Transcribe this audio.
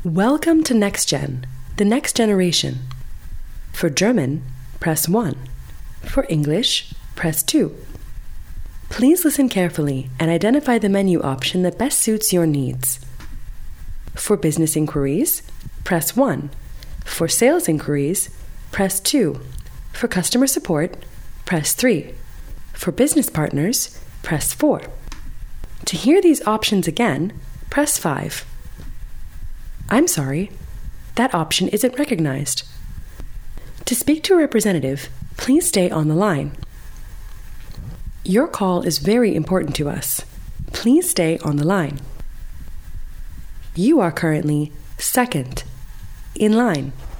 Welcome to NextGen, the next generation. For German, press 1. For English, press 2. Please listen carefully and identify the menu option that best suits your needs. For business inquiries, press 1. For sales inquiries, press 2. For customer support, press 3. For business partners, press 4. To hear these options again, press 5. I'm sorry, that option isn't recognized. To speak to a representative, please stay on the line. Your call is very important to us. Please stay on the line. You are currently second in line.